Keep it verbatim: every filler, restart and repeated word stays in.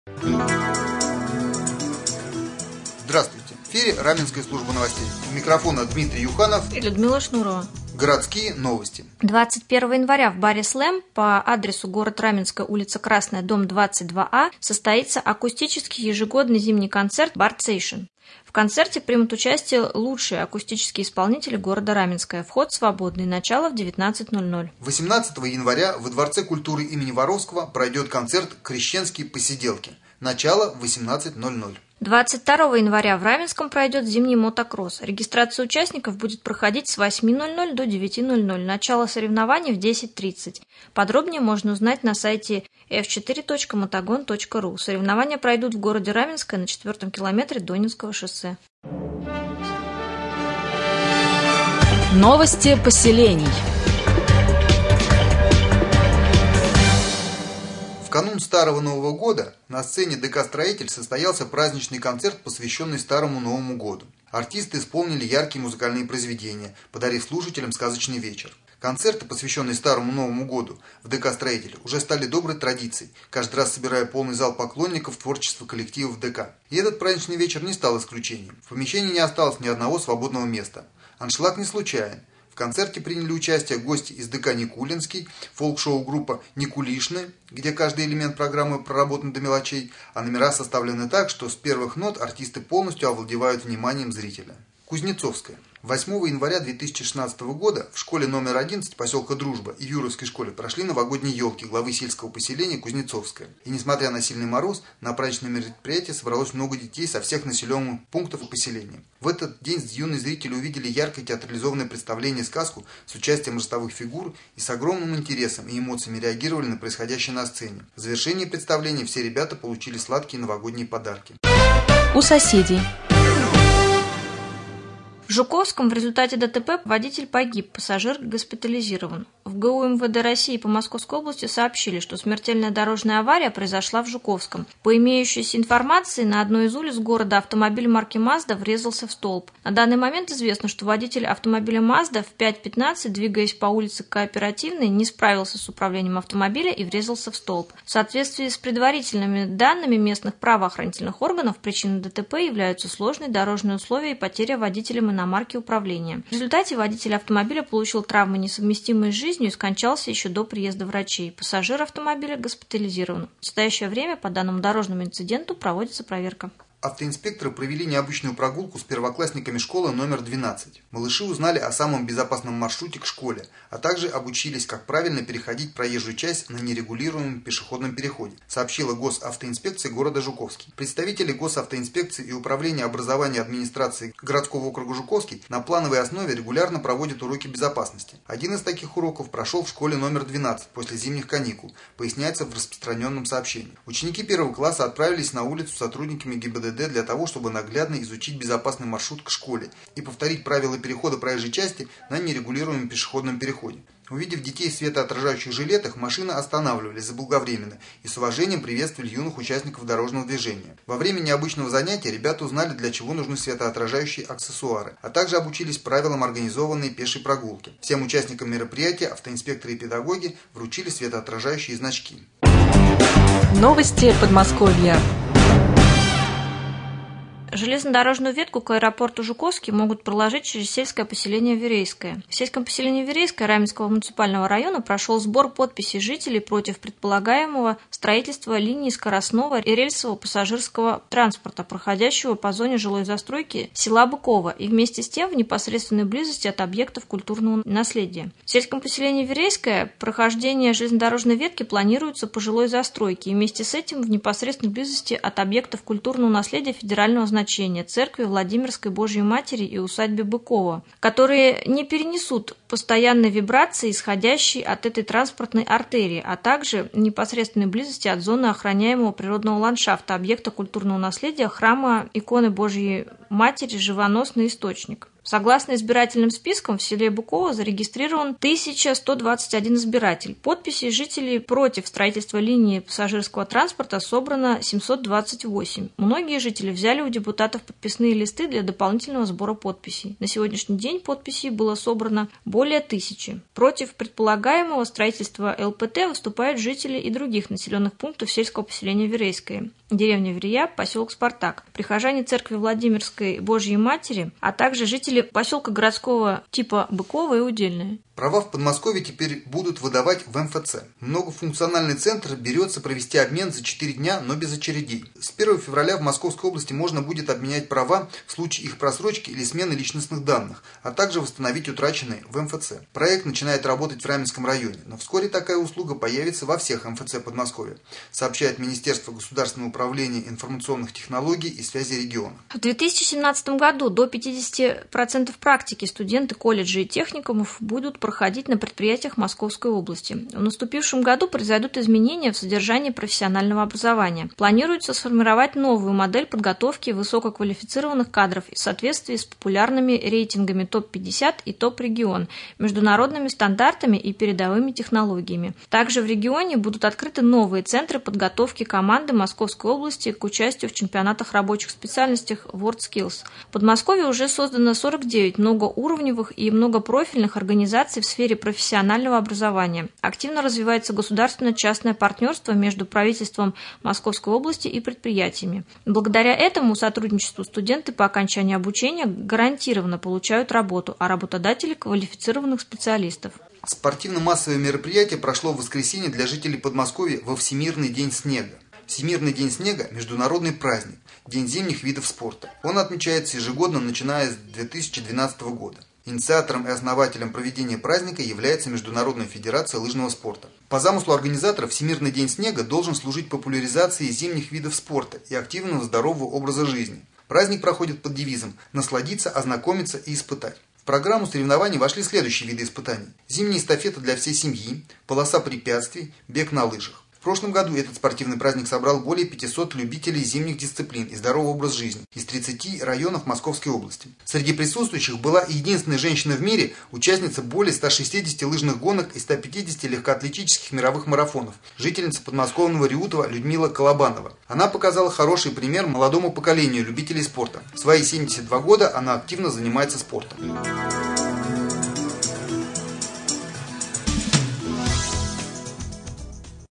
Здравствуйте. В эфире Раменская служба новостей. У микрофона Дмитрий Юханов и Людмила Шнурова. Городские новости. двадцать первого января в баре «Слэм» по адресу город Раменская, улица Красная, дом двадцать два А состоится акустический ежегодный зимний концерт «Бардсейшн». В концерте примут участие лучшие акустические исполнители города Раменское. Вход свободный. Начало в девятнадцать ноль ноль. восемнадцатого января во Дворце культуры имени Воровского пройдет концерт «Крещенские посиделки». Начало в восемнадцать ноль ноль. двадцать второго января в Раменском пройдет зимний мотокросс. Регистрация участников будет проходить с восьми ноль ноль до девяти ноль ноль. Начало соревнований в десять тридцать. Подробнее можно узнать на сайте эф четыре точка мотогон точка ру. Соревнования пройдут в городе Раменское на четвертом километре Донинского шоссе. Новости поселений. В канун Старого Нового года на сцене ДК «Строитель» состоялся праздничный концерт, посвященный Старому Новому году. Артисты исполнили яркие музыкальные произведения, подарив слушателям сказочный вечер. Концерты, посвященные Старому Новому году в ДК «Строитель», уже стали доброй традицией, каждый раз собирая полный зал поклонников творчества коллективов ДК. И этот праздничный вечер не стал исключением. В помещении не осталось ни одного свободного места. Аншлаг не случайен. В концерте приняли участие гости из ДК «Никулинский», фолк-шоу-группа «Никулишны», где каждый элемент программы проработан до мелочей, а номера составлены так, что с первых нот артисты полностью овладевают вниманием зрителя. Кузнецовская. восьмого января две тысячи шестнадцатого года в школе номер одиннадцать поселка Дружба и в Юровской школе прошли новогодние елки главы сельского поселения Кузнецовская. И несмотря на сильный мороз, на праздничное мероприятие собралось много детей со всех населенных пунктов поселения. В этот день юные зрители увидели яркое театрализованное представление сказку с участием ростовых фигур и с огромным интересом и эмоциями реагировали на происходящее на сцене. В завершении представления все ребята получили сладкие новогодние подарки. У соседей. В Жуковском в результате ДТП водитель погиб, пассажир госпитализирован. В ГУ МВД России по Московской области сообщили, что смертельная дорожная авария произошла в Жуковском. По имеющейся информации, на одной из улиц города автомобиль марки Mazda врезался в столб. На данный момент известно, что водитель автомобиля Mazda в пять пятнадцать, двигаясь по улице Кооперативной, не справился с управлением автомобиля и врезался в столб. В соответствии с предварительными данными местных правоохранительных органов, причиной ДТП являются сложные дорожные условия и потеря водителем иномарки управления. В результате водитель автомобиля получил травмы, несовместимые с жизнью, и скончался еще до приезда врачей. Пассажир автомобиля госпитализирован. В настоящее время по данному дорожному инциденту проводится проверка. Автоинспекторы провели необычную прогулку с первоклассниками школы номер двенадцать. Малыши узнали о самом безопасном маршруте к школе, а также обучились, как правильно переходить проезжую часть на нерегулируемом пешеходном переходе, сообщила госавтоинспекция города Жуковский. Представители госавтоинспекции и управления образования администрации городского округа Жуковский на плановой основе регулярно проводят уроки безопасности. Один из таких уроков прошел в школе номер двенадцать после зимних каникул, поясняется в распространенном сообщении. Ученики первого класса отправились на улицу с сотрудниками ГИБДД для того, чтобы наглядно изучить безопасный маршрут к школе и повторить правила перехода проезжей части на нерегулируемом пешеходном переходе. Увидев детей в светоотражающих жилетах, машины останавливались заблаговременно и с уважением приветствовали юных участников дорожного движения. Во время необычного занятия ребята узнали, для чего нужны светоотражающие аксессуары, а также обучились правилам организованной пешей прогулки. Всем участникам мероприятия автоинспекторы и педагоги вручили светоотражающие значки. Новости Подмосковья. Железнодорожную ветку к аэропорту Жуковский могут проложить через сельское поселение Верейское. В сельском поселении Верейское Раменского муниципального района прошел сбор подписей жителей против предполагаемого строительства линии скоростного и рельсового пассажирского транспорта, проходящего по зоне жилой застройки села Быково и вместе с тем в непосредственной близости от объектов культурного наследия. В сельском поселении Верейское прохождение железнодорожной ветки планируется по жилой застройке и вместе с этим в непосредственной близости от объектов культурного наследия федерального значения церкви Владимирской Божьей Матери и усадьбы Быкова, которые не перенесут постоянной вибрации, исходящей от этой транспортной артерии, а также в непосредственной близости от зоны охраняемого природного ландшафта объекта культурного наследия храма иконы Божьей Матери «Живоносный источник». Согласно избирательным спискам, в селе Быково зарегистрирован тысяча сто двадцать один избиратель. Подписей жителей против строительства линии пассажирского транспорта собрано семьсот двадцать восемь. Многие жители взяли у депутатов подписные листы для дополнительного сбора подписей. На сегодняшний день подписей было собрано более тысячи. Против предполагаемого строительства ЛПТ выступают жители и других населенных пунктов сельского поселения Верейское. деревня Верея, поселок Спартак, прихожане церкви Владимирской Божьей Матери, а также жители поселка городского типа Быково и Удельное. Права в Подмосковье теперь будут выдавать в эм эф цэ. Многофункциональный центр берется провести обмен за четыре дня, но без очередей. С первого февраля в Московской области можно будет обменять права в случае их просрочки или смены личностных данных, а также восстановить утраченные в эм эф цэ. Проект начинает работать в Раменском районе, но вскоре такая услуга появится во всех эм эф цэ Подмосковья, сообщает Министерство государственного управления информационных технологий и связи региона. В две тысячи семнадцатом году до пятидесяти процентов практики студенты колледжей и техникумов будут проходить на предприятиях Московской области. В наступившем году произойдут изменения в содержании профессионального образования. Планируется сформировать новую модель подготовки высококвалифицированных кадров в соответствии с популярными рейтингами топ пятьдесят и топ-регион, международными стандартами и передовыми технологиями. Также в регионе будут открыты новые центры подготовки команды Московской области к участию в чемпионатах рабочих специальностях WorldSkills. В Подмосковье уже создано сорок девять многоуровневых и многопрофильных организаций в сфере профессионального образования. Активно развивается государственно-частное партнерство между правительством Московской области и предприятиями. Благодаря этому сотрудничеству студенты по окончании обучения гарантированно получают работу, а работодатели – квалифицированных специалистов. Спортивно-массовое мероприятие прошло в воскресенье для жителей Подмосковья во Всемирный день снега. Всемирный день снега – международный праздник, день зимних видов спорта. Он отмечается ежегодно, начиная с две тысячи двенадцатого года. Инициатором и основателем проведения праздника является Международная федерация лыжного спорта. По замыслу организатора Всемирный день снега должен служить популяризации зимних видов спорта и активного здорового образа жизни. Праздник проходит под девизом «Насладиться, ознакомиться и испытать». В программу соревнований вошли следующие виды испытаний: зимняя эстафета для всей семьи, полоса препятствий, бег на лыжах. В прошлом году этот спортивный праздник собрал более пятисот любителей зимних дисциплин и здорового образа жизни из тридцати районов Московской области. Среди присутствующих была единственная женщина в мире, участница более ста шестидесяти лыжных гонок и ста пятидесяти легкоатлетических мировых марафонов, жительница подмосковного Реутова Людмила Колобанова. Она показала хороший пример молодому поколению любителей спорта. В свои семьдесят два года она активно занимается спортом.